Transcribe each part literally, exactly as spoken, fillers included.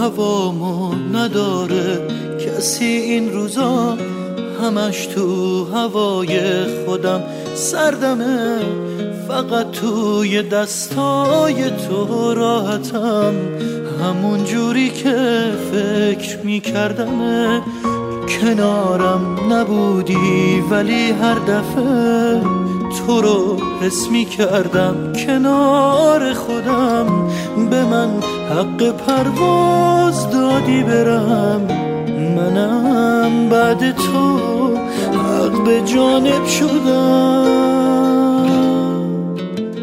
هوامو نداره کسی این روزا، همش تو هوای خودم سردمه، فقط توی دستای تو راحتم، همون جوری که فکر میکردمه. کنارم نبودی ولی هر دفعه تو رو حس میکردم کنار خودم، به من حق پرواز دادی برم، منم بعد تو حق به جانب شدم.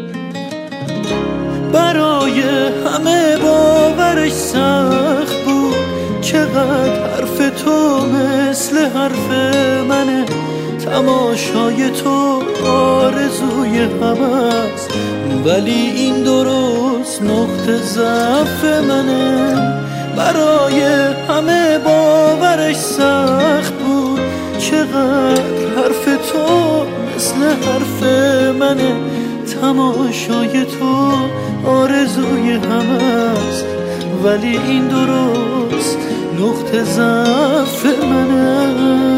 برای همه باورش سخت بود چقدر حرف تو مثل حرف منه، تماشای تو آرزوی همست، ولی این درست نقطه ضعف منه. برای همه باورش سخت بود چقدر حرف تو مثل حرف منه، تماشای تو آرزوی همست، ولی این درست نقطه ضعف منه.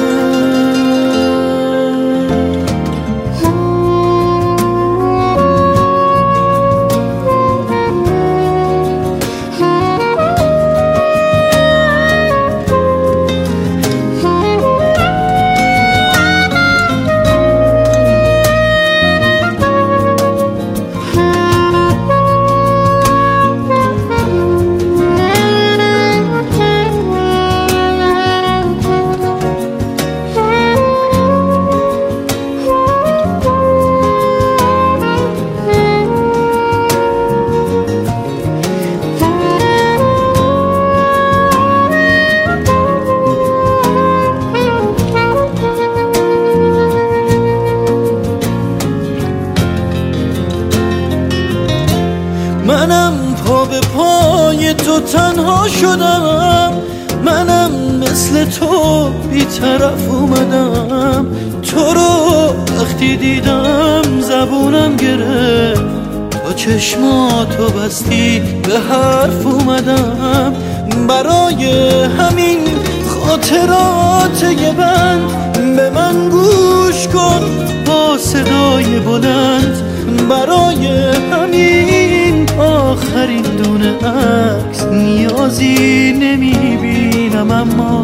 منم پا به پای تو تنها شدم، منم مثل تو بی‌طرف اومدم، تو رو وقتی دیدم زبونم گرفت، تا چشماتو بستی به حرف اومدم. برای همین خاطرات یه بند به من گوش کن با صدای بلند، برای همین آخرین دونه عکس نیازی نمیبینم اما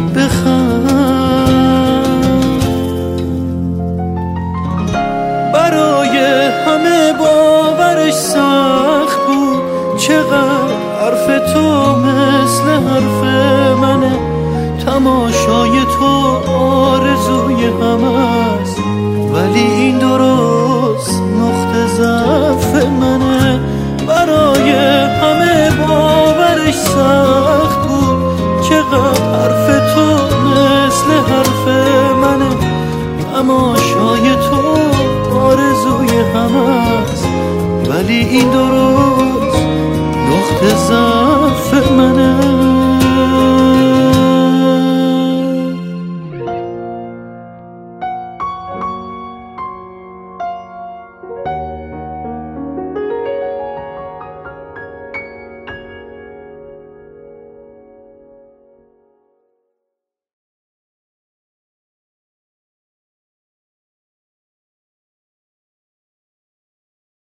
بخند. برای همه باورش سخت بود چقدر حرف تو مثل حرف منه، تماشای تو آرزوی همست، ولی این درست نقطه ضعف منه. برای همه باورش سخت بود چقدر حرف تو مثل حرف منه، تماشای تو آرزوی همست، ولی این درست نقطه ضعف منه.